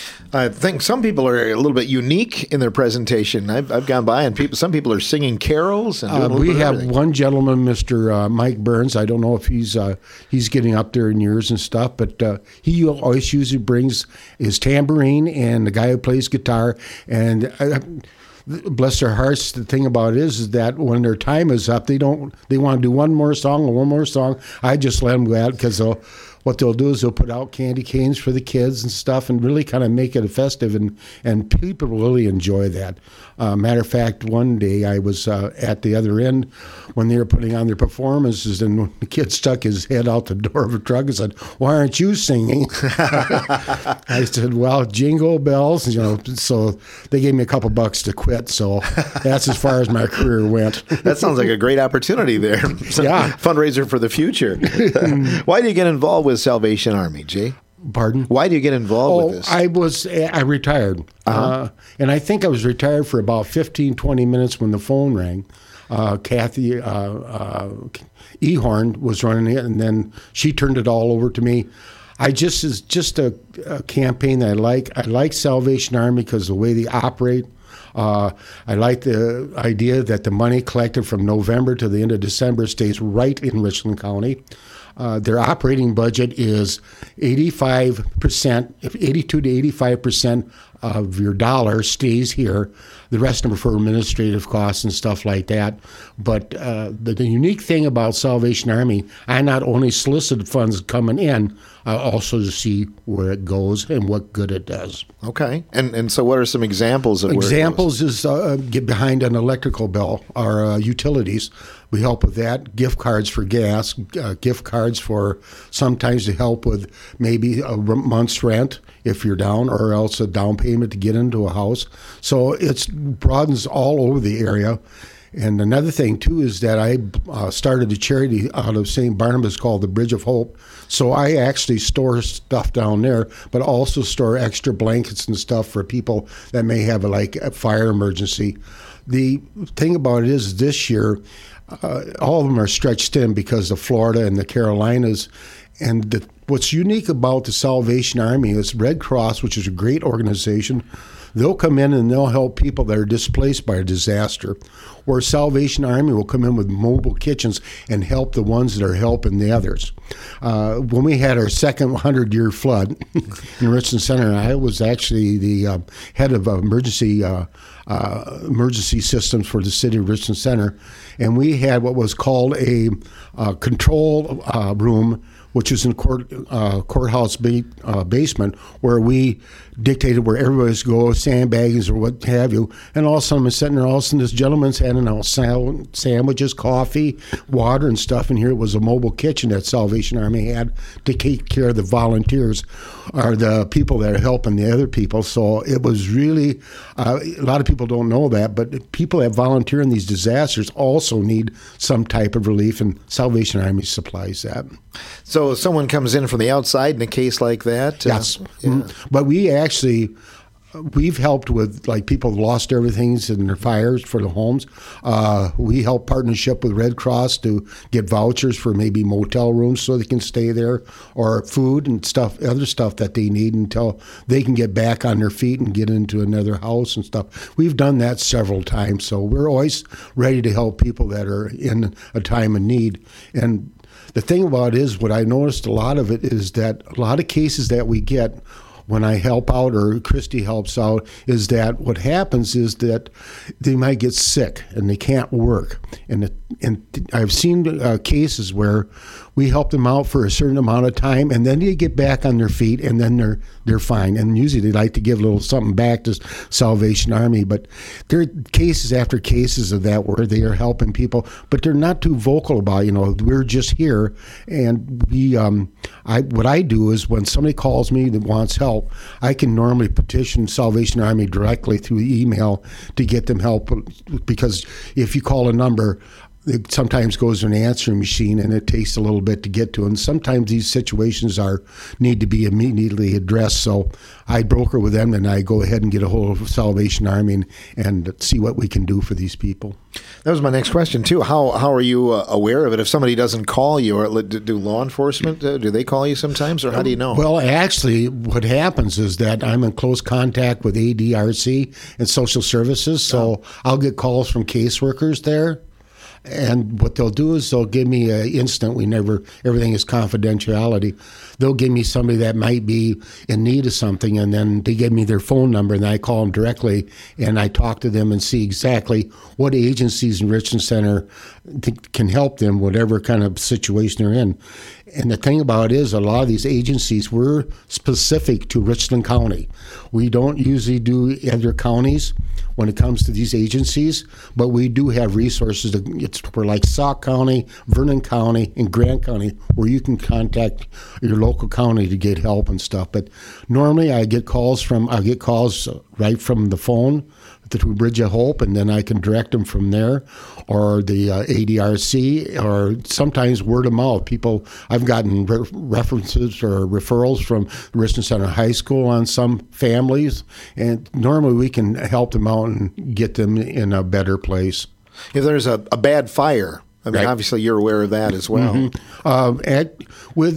I think some people are a little bit unique in their presentation. I've, I've gone by, and people, some people are singing carols. And doing uh, a little we bit of have everything. one gentleman, Mister Uh, Mike Burns. I don't know if he's uh, he's getting up there in years and stuff, but uh, he always usually brings his tambourine and the guy who plays guitar. And uh, bless their hearts, the thing about it is, is that when their time is up, they don't they want to do one more song or one more song. I just let them go out because they'll. What they'll do is they'll put out candy canes for the kids and stuff and really kind of make it festive, and, and people really enjoy that. Uh, matter of fact, one day I was uh, at the other end when they were putting on their performances, and the kid stuck his head out the door of a truck and said, "Why aren't you singing?" I said, "Well, jingle bells." You know, so they gave me a couple bucks to quit, so that's as far as my career went. That sounds like a great opportunity there. Yeah. Fundraiser for the future. Why do you get involved with Salvation Army, Jay? Pardon? Why do you get involved oh, with this? I was, I retired. Uh-huh. Uh, and I think I was retired for about fifteen, twenty minutes when the phone rang. Uh, Kathy uh, uh, Ehorn was running it, and then she turned it all over to me. I just is just a, a campaign that I like. I like Salvation Army because the way they operate. Uh, I like the idea that the money collected from November to the end of December stays right in Richland County. Uh, their operating budget is eighty-five percent, eighty-two to eighty-five percent of your dollar stays here. The rest of them are for administrative costs and stuff like that. But uh, the, the unique thing about Salvation Army, I not only solicit funds coming in, I also see where it goes and what good it does. Okay. And and so what are some examples of where Examples is uh, get behind an electrical bill or uh, utilities. We help with that. Gift cards for gas, uh, gift cards for sometimes to help with maybe a month's rent if you're down, or else a down payment to get into a house. So it broadens all over the area. And another thing, too, is that I uh, started a charity out of Saint Barnabas called the Bridge of Hope. So I actually store stuff down there, but also store extra blankets and stuff for people that may have, a, like, a fire emergency. The thing about it is this year, uh, all of them are stretched in because of Florida and the Carolinas. And the, what's unique about the Salvation Army is Red Cross, which is a great organization. They'll come in and they'll help people that are displaced by a disaster, where Salvation Army will come in with mobile kitchens and help the ones that are helping the others. Uh, when we had our second hundred-year flood in Richland Center, I was actually the uh, head of emergency uh, uh, emergency systems for the city of Richland Center, and we had what was called a uh, control uh, room, which is in court uh, courthouse ba- uh, basement, where we dictated where everybody's go, sandbaggings or what have you. And all of a sudden, I'm sitting there, all of a sudden, this gentleman's handing out sal- sandwiches, coffee, water, and stuff. And here it was a mobile kitchen that Salvation Army had to take care of the volunteers or the people that are helping the other people. So it was really, uh, a lot of people don't know that, but people that volunteer in these disasters also need some type of relief, and Salvation Army supplies that. So if someone comes in from the outside in a case like that? Yes. Uh, yeah. Mm-hmm. But we actually, we've helped with, like, people have lost everything in their fires for the homes. Uh, we help partnership with Red Cross to get vouchers for maybe motel rooms so they can stay there, or food and stuff, other stuff that they need until they can get back on their feet and get into another house and stuff. We've done that several times, so we're always ready to help people that are in a time of need. And the thing about it is, what I noticed a lot of it is that a lot of cases that we get when I help out or Christy helps out is that what happens is that they might get sick and they can't work. And, it, and I've seen uh, cases where we help them out for a certain amount of time, and then they get back on their feet, and then they're they're fine. And usually they like to give a little something back to Salvation Army, but there are cases after cases of that where they are helping people, but they're not too vocal about, you know, we're just here. And we, um, I what I do is when somebody calls me that wants help, I can normally petition Salvation Army directly through email to get them help, because if you call a number, it sometimes goes to an answering machine, and it takes a little bit to get to. And sometimes these situations are need to be immediately addressed. So I broker with them, and I go ahead and get a hold of Salvation Army and, and see what we can do for these people. That was my next question, too. How how are you uh, aware of it? If somebody doesn't call you, or do law enforcement, uh, do they call you sometimes, or how do you know? Well, actually, what happens is that I'm in close contact with A D R C and social services, so oh. I'll get calls from caseworkers there. And what they'll do is they'll give me an instant. We never, everything is confidentiality. They'll give me somebody that might be in need of something, and then they give me their phone number, and I call them directly, and I talk to them and see exactly what agencies in Richland Center can help them, whatever kind of situation they're in. And the thing about it is, a lot of these agencies, we're specific to Richland County. We don't usually do other counties when it comes to these agencies, but we do have resources. To, it's for like Sauk County, Vernon County, and Grant County, where you can contact your local county to get help and stuff. But normally I get calls from, I get calls right from the phone through Bridge of Hope, and then I can direct them from there, or the uh, A D R C, or sometimes word of mouth. People, I've gotten re- references or referrals from Richland Center High School on some families, and normally we can help them out and get them in a better place. If there's a, a bad fire, I mean, right. Obviously you're aware of that as well. Mm-hmm. Uh, at, with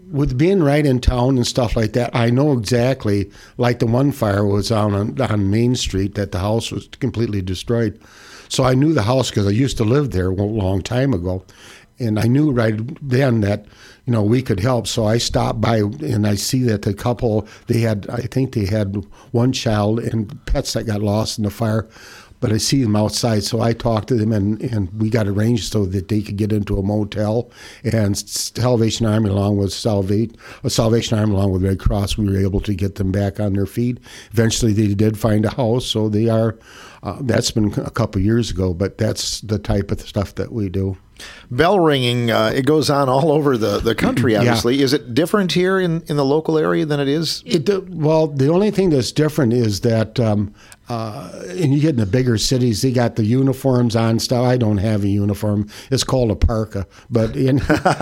with being right in town and stuff like that, I know exactly, like the one fire was on, on Main Street, that the house was completely destroyed. So I knew the house because I used to live there a long time ago. And I knew right then that, you know, we could help. So I stopped by and I see that the couple, they had, I think they had one child and pets that got lost in the fire. But I see them outside, so I talked to them, and, and we got arranged so that they could get into a motel. And Salvation Army, along with Salvation, Salvation Army, along with Red Cross, we were able to get them back on their feet. Eventually, they did find a house, so they are. Uh, that's been a couple of years ago, but that's the type of stuff that we do. Bell ringing, uh, it goes on all over the, the country, obviously. Yeah. Is it different here in, in the local area than it is? It, uh, well, the only thing that's different is that, um, uh, and you get in the bigger cities, they got the uniforms on stuff. I don't have a uniform. It's called a parka. But in,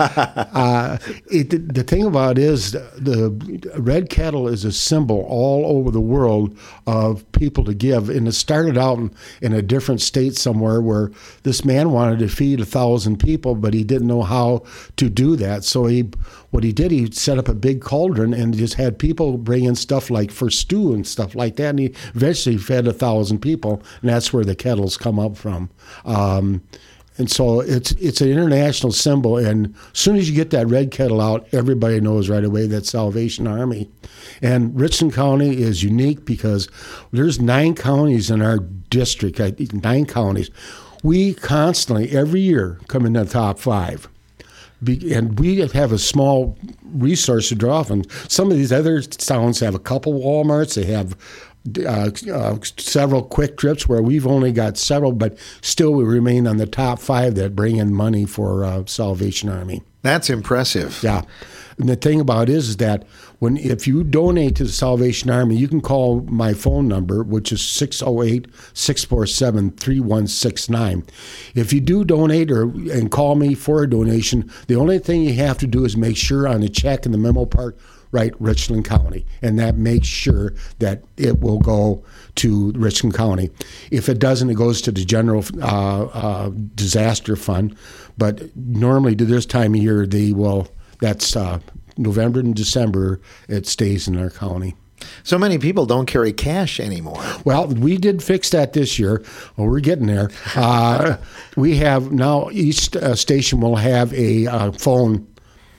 uh, it, the thing about it is the red kettle is a symbol all over the world of people to give. And it started out in, in a different state somewhere where this man wanted to feed a thousand people, but he didn't know how to do that. So he, what he did, he set up a big cauldron and just had people bring in stuff like for stew and stuff like that. And he eventually fed a thousand people, and that's where the kettles come up from. Um, and so it's it's an international symbol. And as soon as you get that red kettle out, everybody knows right away that's Salvation Army. And Richland County is unique because there's nine counties in our district, nine counties. We constantly, every year, come in the top five. Be, and we have a small resource to draw from. Some of these other towns have a couple Walmarts. They have uh, uh, several Quick Trips where we've only got several, but still we remain on the top five that bring in money for uh, Salvation Army. That's impressive. Yeah. And the thing about it is, is that when if you donate to the Salvation Army, you can call my phone number, which is six oh eight, six four seven, three one six nine. If you do donate or and call me for a donation, the only thing you have to do is make sure on the check in the memo part, write Richland County, and that makes sure that it will go to Richland County. If it doesn't, it goes to the general uh, uh, disaster fund. But normally to this time of year, they will. That's uh, November and December, it stays in our county. So many people don't carry cash anymore. Well, we did fix that this year. Well, we're getting there. Uh, we have now, each uh, station will have a uh, phone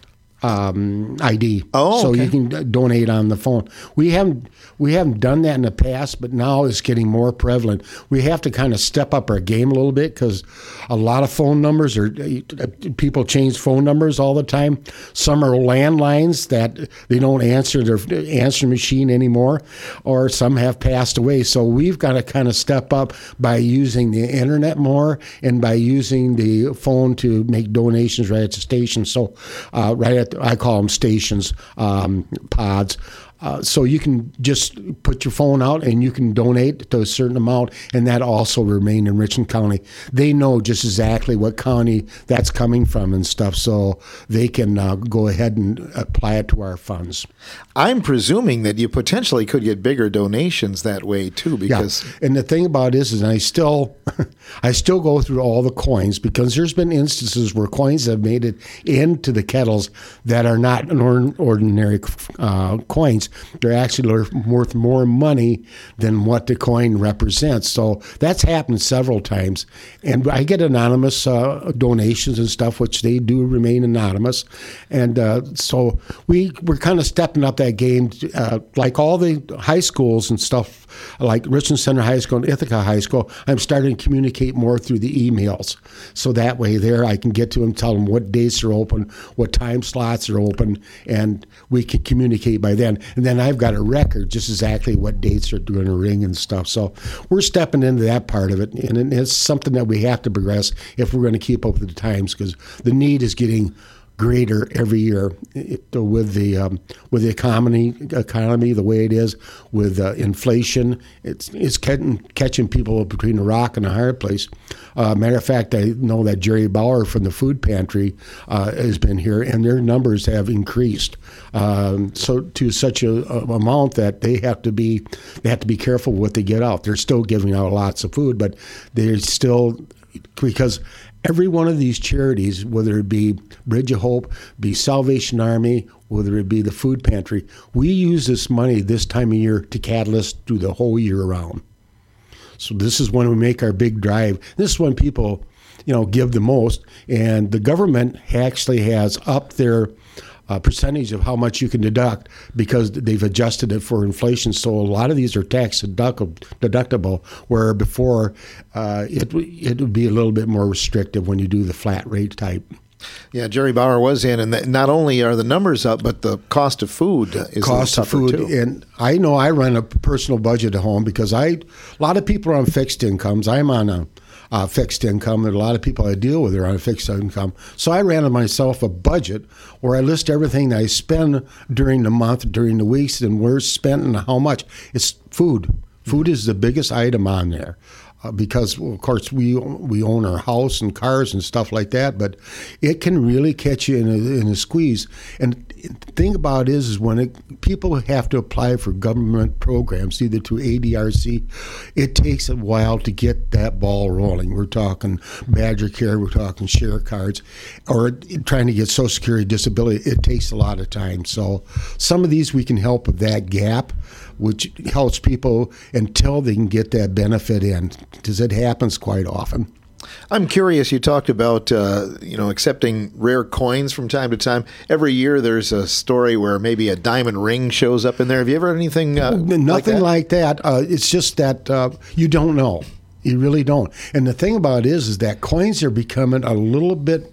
um, I D. Oh, so okay. you can d- donate on the phone. We haven't we haven't done that in the past, but now it's getting more prevalent. We have to kind of step up our game a little bit because a lot of phone numbers are people change phone numbers all the time. Some are landlines that they don't answer their answer machine anymore, or some have passed away. So we've got to kind of step up by using the internet more and by using the phone to make donations right at the station. So uh, right at I call them stations, um, pods. Uh, so you can just put your phone out and you can donate to a certain amount, and that also remain in Richland County. They know just exactly what county that's coming from and stuff, so they can uh, go ahead and apply it to our funds. I'm presuming that you potentially could get bigger donations that way too, because yeah. And the thing about it is, is I still, I still go through all the coins because there's been instances where coins have made it into the kettles that are not ordinary uh, coins. They're actually worth more money than what the coin represents. So that's happened several times. And I get anonymous uh, donations and stuff, which they do remain anonymous. And uh, so we, we're kind of stepping up that game, uh, like all the high schools and stuff, like Richland Center High School and Ithaca High School. I'm starting to communicate more through the emails. So that way there I can get to them, tell them what dates are open, what time slots are open, and we can communicate by then. And then I've got a record just exactly what dates are going to ring and stuff. So we're stepping into that part of it, and it's something that we have to progress if we're going to keep up with the times, because the need is getting greater every year it, with the um, with the economy economy the way it is, with uh, inflation. It's it's catching, catching people between a rock and a hard place. Uh, matter of fact, I know that Jerry Bauer from the food pantry uh, has been here, and their numbers have increased um, so to such a, a amount that they have to be they have to be careful what they get out. They're still giving out lots of food, but they're still, because every one of these charities, whether it be Bridge of Hope, be Salvation Army, whether it be the food pantry, we use this money this time of year to catalyst through the whole year round. So this is when we make our big drive. This is when people, you know, give the most, and the government actually has upped their uh, percentage of how much you can deduct because they've adjusted it for inflation. So a lot of these are tax deductible, where before uh, it it would be a little bit more restrictive when you do the flat rate type. Yeah, Jerry Bauer was in, and that not only are the numbers up, but the cost of food is cost a of food. too. And I know I run a personal budget at home because I a lot of people are on fixed incomes. I'm on a uh, fixed income, and a lot of people I deal with are on a fixed income. So I ran myself a budget where I list everything that I spend during the month, during the weeks, and where it's spent and how much. It's food. Food is the biggest item on there. Uh, because, well, of course, we we own our house and cars and stuff like that, but it can really catch you in a, in a squeeze. And the thing about it is, is when it, people have to apply for government programs, either through A D R C, it takes a while to get that ball rolling. We're talking Badger Care, we're talking share cards, or trying to get Social Security disability. It takes a lot of time. So some of these we can help with that gap, which helps people until they can get that benefit in, because it happens quite often. I'm curious, you talked about, uh, you know, accepting rare coins from time to time. Every year there's a story where maybe a diamond ring shows up in there. Have you ever had anything uh, Nothing like that? like that. Uh, it's just that uh, you don't know. You really don't. And the thing about it is, is that coins are becoming a little bit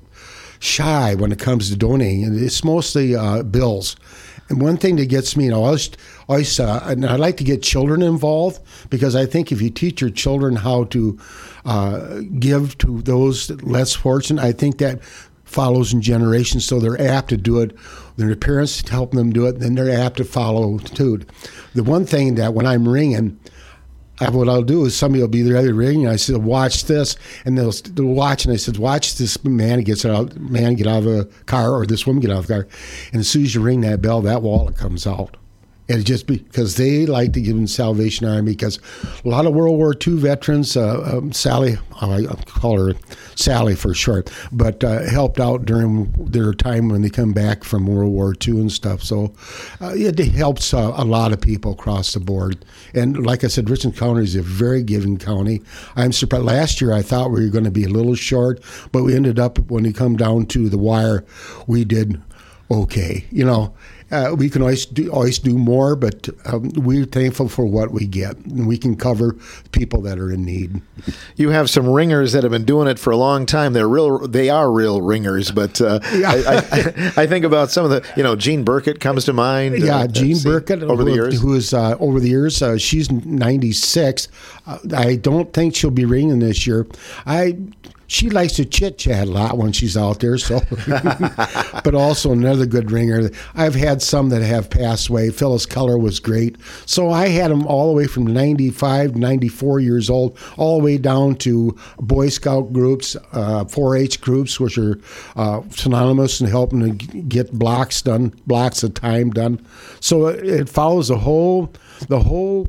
shy when it comes to donating. And it's mostly uh, bills. And one thing that gets me, you know, I always, always uh, and I like to get children involved, because I think if you teach your children how to uh, give to those less fortunate, I think that follows in generations, so they're apt to do it. When their parents help them do it, then they're apt to follow too. The one thing that when I'm ringing, I, what I'll do is somebody will be there ringing, and I said, watch this, and they'll, they'll watch, and I said, watch this man gets out, man get out of a car, or this woman get out of the car, and as soon as you ring that bell, that wallet comes out. And it just because they like to give them Salvation Army, because a lot of World War Two veterans, uh, um, Sally, I call her Sally for short, but uh, helped out during their time when they come back from World War Two and stuff. So uh, it helps uh, a lot of people across the board. And like I said, Richland County is a very giving county. I'm surprised. Last year I thought we were going to be a little short, but we ended up, when we come down to the wire, we did okay. You know, uh, we can always do, always do more, but um, we're thankful for what we get, and we can cover people that are in need. You have some ringers that have been doing it for a long time. They're real. They are real ringers, but uh, yeah. I, I, I think about some of the, you know, Jean Burkett comes to mind. Yeah, uh, Jean Burkett over who, the years, who is uh, over the years. Uh, she's ninety-six. Uh, I don't think she'll be ringing this year. I. She likes to chit-chat a lot when she's out there, so. But also another good ringer. I've had some that have passed away. Phyllis Keller was great. So I had them all the way from ninety-five, ninety-four years old, all the way down to Boy Scout groups, uh, four H groups, which are uh, synonymous in helping to get blocks done, blocks of time done. So it follows the whole, the whole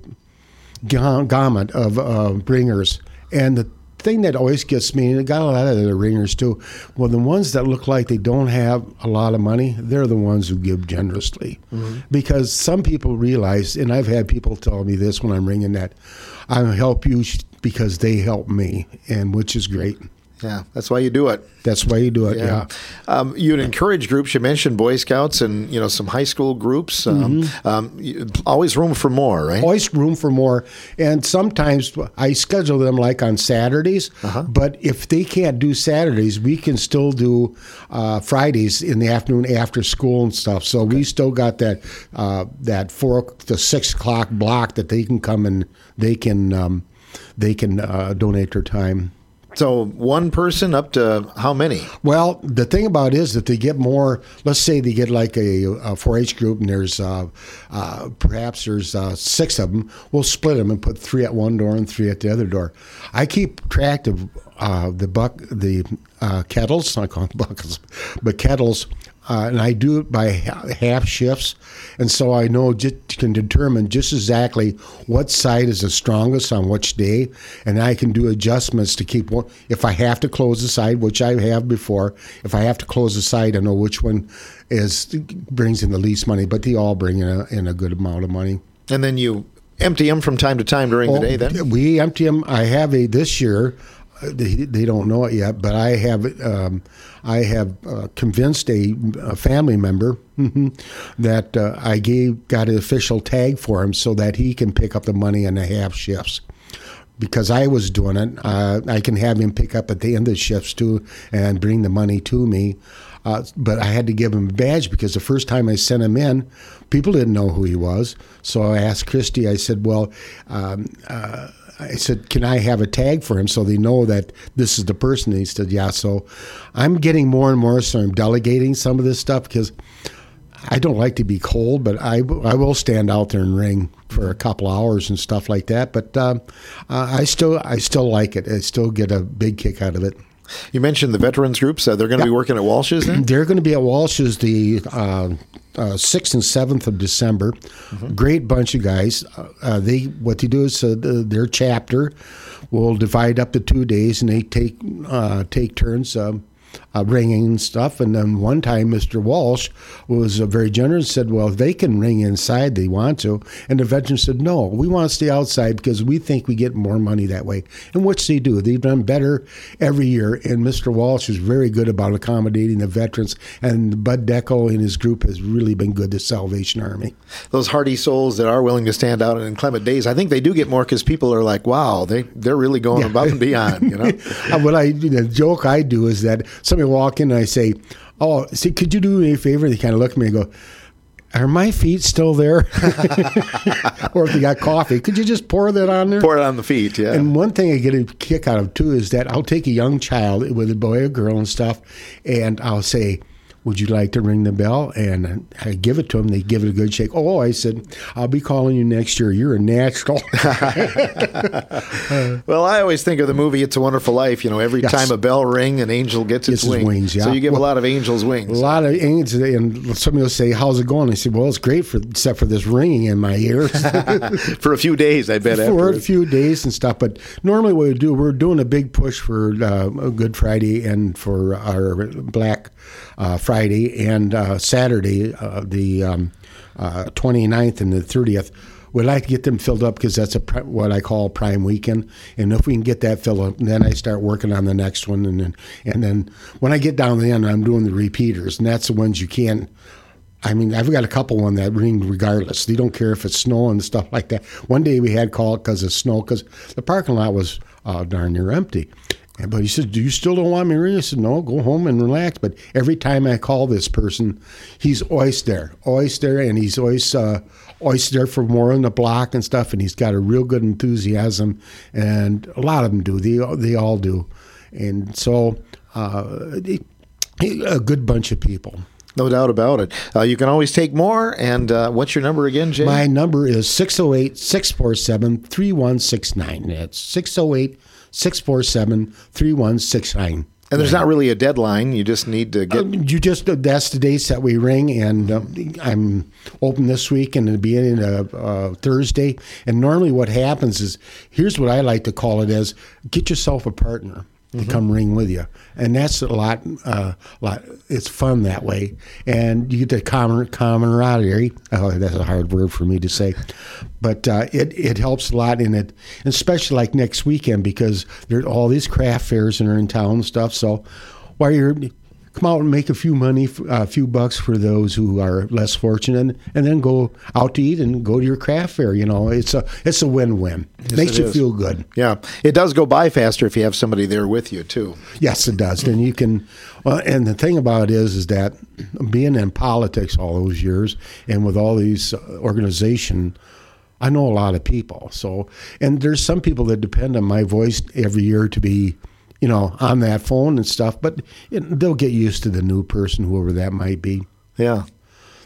gamut of uh, ringers. And the thing that always gets me, and I got a lot of the ringers too, well, the ones that look like they don't have a lot of money, they're the ones who give generously. Mm-hmm. Because some people realize, and I've had people tell me this when I'm ringing, that I help you because they help me, and which is great. Yeah, that's why you do it. That's why you do it, yeah. yeah. Um, you'd encourage groups. You mentioned Boy Scouts and, you know, some high school groups. Um, mm-hmm. um, you, always room for more, right? Always room for more. And sometimes I schedule them like on Saturdays. Uh-huh. But if they can't do Saturdays, we can still do uh, Fridays in the afternoon after school and stuff. So okay. we still got that uh, that four to six o'clock block that they can come and they can um, they can uh, donate their time. So one person up to how many? Well, the thing about it is that they get more. Let's say they get like a, a four H group, and there's uh, uh, perhaps there's uh, six of them. We'll split them and put three at one door and three at the other door. I keep track of uh, the buck, the uh, kettles. I call them buckets, but kettles uh, and I do it by ha- half shifts, and so I know just can determine just exactly what side is the strongest on which day, and I can do adjustments to keep one. If I have to close the side, which I have before, if I have to close the side, I know which one is brings in the least money, but they all bring in a, in a good amount of money. And then you empty them from time to time during oh, the day. Then we empty them. I have a this year. They, they don't know it yet, but I have um, I have uh, convinced a, a family member that uh, I gave got an official tag for him so that he can pick up the money in the half shifts. Because I was doing it, uh, I can have him pick up at the end of the shifts too and bring the money to me. Uh, but I had to give him a badge because the first time I sent him in, people didn't know who he was. So I asked Christy, I said, well, um, uh, I said, can I have a tag for him so they know that this is the person? And he said, yeah. So I'm getting more and more, so I'm delegating some of this stuff because I don't like to be cold, but I, I will stand out there and ring for a couple hours and stuff like that. But uh, I still I still like it. I still get a big kick out of it. You mentioned the veterans groups. Uh, they're going to yeah. be working at Walsh's then? They're going to be at Walsh's the uh, uh, sixth and seventh of December. Mm-hmm. Great bunch of guys. Uh, they What they do is uh, their chapter will divide up the two days, and they take uh, take turns uh, uh, ringing and stuff. And then one time, Mister Walsh was uh, very generous and said, well, they can ring inside they want to. And the veterans said, no, we want to stay outside because we think we get more money that way. And which they do. They've done better every year. And Mister Walsh is very good about accommodating the veterans. And Bud Deco and his group has really been good to Salvation Army. Those hardy souls that are willing to stand out in inclement days, I think they do get more because people are like, wow, they, they're really going yeah. above and beyond, you know? What I, the joke I do is that somebody walk in and I say, oh, see, could you do me a favor? They kind of look at me and go, are my feet still there? Or if they got coffee, could you just pour that on there? Pour it on the feet, yeah. And one thing I get a kick out of, too, is that I'll take a young child with a boy or girl and stuff, and I'll say, would you like to ring the bell? And I give it to them. They give it a good shake. Oh, I said, I'll be calling you next year. You're a natural. Well, I always think of the movie It's a Wonderful Life. You know, every yes. time a bell ring, an angel gets its, its wing. wings. Yeah. So you give well, a lot of angels wings. A lot of angels. And somebody will say, how's it going? I said, well, it's great, for except for this ringing in my ears. For a few days, I bet. For afterwards. a few days and stuff. But normally what we do, we're doing a big push for uh, Good Friday and for our Black uh, Friday and uh, Saturday, uh, the um, uh, twenty-ninth and the thirtieth. We'd like to get them filled up because that's a what I call prime weekend. And if we can get that filled up, then I start working on the next one. And then, and then when I get down to the end, I'm doing the repeaters. And that's the ones you can't. I mean, I've got a couple one that ring regardless. They don't care if it's snow and stuff like that. One day we had called because of snow because the parking lot was uh, darn near empty. But he said, do you still don't want me to ring? I said, no, go home and relax. But every time I call this person, he's always there, always there, and he's always, uh, always there for more on the block and stuff, and he's got a real good enthusiasm, and a lot of them do. They, they all do. And so uh, they, a good bunch of people. No doubt about it. Uh, you can always take more. And uh, what's your number again, Jay? My number is six oh eight, six four seven, three one six nine. That's six oh eight, six four seven, three one six nine. And there's not really a deadline. You just need to get... Uh, you just That's the dates that we ring. And uh, I'm open this week and it'll be in uh, uh, Thursday. And normally what happens is, here's what I like to call it as, get yourself a partner to mm-hmm. come ring with you, and that's a lot. Uh, lot. It's fun that way, and you get the common camaraderie. Oh, that's a hard word for me to say, but uh, it it helps a lot in it, and especially like next weekend because there's all these craft fairs that are in town and stuff. So while you're come out and make a few money, a few bucks for those who are less fortunate, and then go out to eat and go to your craft fair. You know, it's a it's a win-win. Yes, Makes it you is. feel good. Yeah, it does go by faster if you have somebody there with you too. Yes, it does. And you can. Well, and the thing about it is, is that being in politics all those years, and with all these organizations, I know a lot of people. So, and there's some people that depend on my voice every year to be, you know, on that phone and stuff, but it, they'll get used to the new person, whoever that might be. Yeah.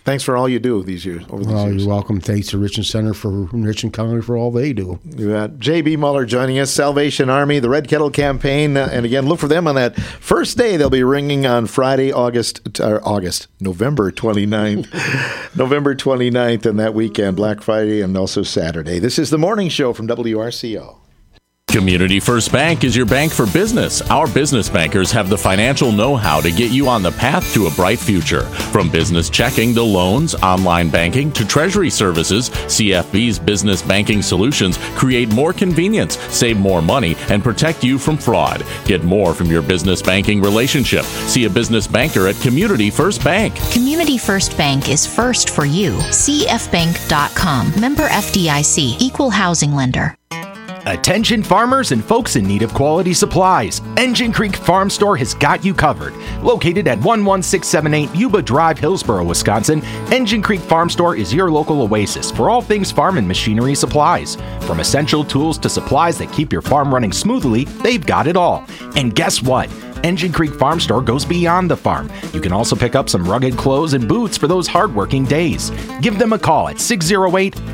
Thanks for all you do these years. Over these well, years. You're welcome. Thanks to Richland Center for Richland County for all they do. You got J B Muller joining us, Salvation Army, the Red Kettle Campaign. Uh, and again, look for them on that first day. They'll be ringing on Friday, August, uh, August, November twenty-ninth. November twenty-ninth and that weekend, Black Friday and also Saturday. This is the morning show from W R C O. Community First Bank is your bank for business. Our business bankers have the financial know-how to get you on the path to a bright future. From business checking to loans, online banking to treasury services, C F B's business banking solutions create more convenience, save more money, and protect you from fraud. Get more from your business banking relationship. See a business banker at Community First Bank. Community First Bank is first for you. C F bank dot com. Member F D I C. Equal housing lender. Attention farmers and folks in need of quality supplies. Engine Creek Farm Store has got you covered. Located at one one six seven eight Yuba Drive, Hillsboro, Wisconsin, Engine Creek Farm Store is your local oasis for all things farm and machinery supplies. From essential tools to supplies that keep your farm running smoothly, they've got it all. And guess what? Engine Creek Farm Store goes beyond the farm. You can also pick up some rugged clothes and boots for those hardworking days. Give them a call at six oh eight,